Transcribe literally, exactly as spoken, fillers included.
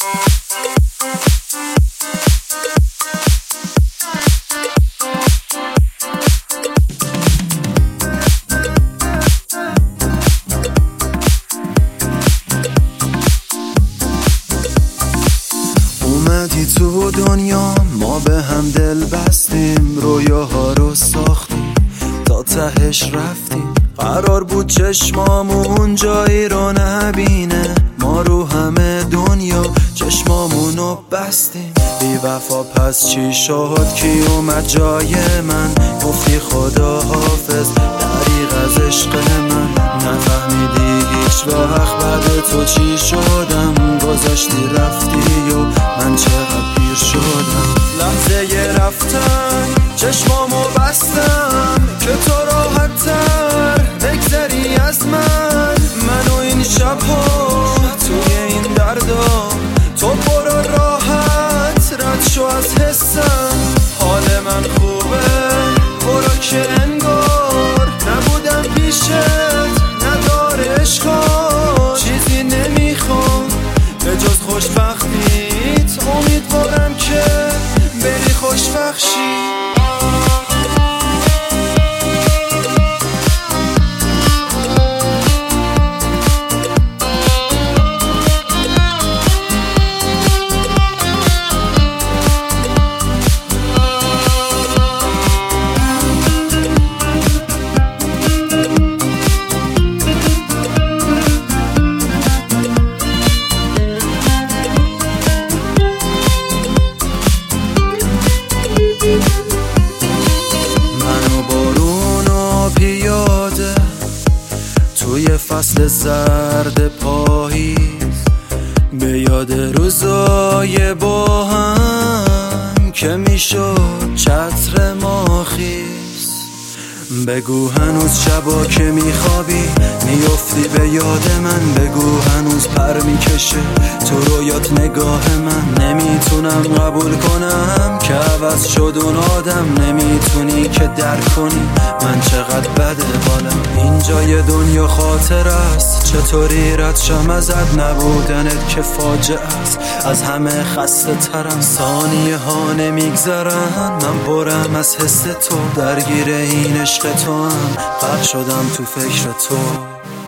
اومدی تو دنیا، ما به هم دل بستیم، رویاها رو ساختیم تا تهش رفتیم. قرار بود چشمامون جایی رو نبینه، ما رو همه دنیا چشمامونو بستیم. بی وفا پس چی شد؟ کی اومد جای من؟ گفتی خدا حافظ دریغ از عشق من. نفهمیدی هیچ وقت بعد تو چی شدم، گذاشتی رفتی و من چقدر پیر شدم. لحظه رفتن چشمامو بستم که تو راحت تر بگذری از من. من و این شبها توی این دردا، تو برو راحت رد شو از حسم. حال من خوبه برو که انگار نبودم پیشت، نداره عشقا چیزی نمیخوام به جز خوشبختیت. امیدوارم که بری خوشبخشی. توی فصل زرد پاییز به یاد روزای با هم که میشد چتر ما خیس. بگو هنوز شبا که میخوابی میافتی به یاد من. بگو هنوز پر میکشه تو رویات نگاه من. نمیتونم قبول کنم که عوض شد اون آدم، نمیتونی که درک کنی من چقدر بده بالم. اینجای دنیا خاطر است، چطوری رد شم ازت؟ نبودنت که فاجعه است، از همه خسته ترم. ثانیه ها نمیگذرن، من برم از حس تو، درگیر این عشق تو هم غرق شدم تو فکر تو.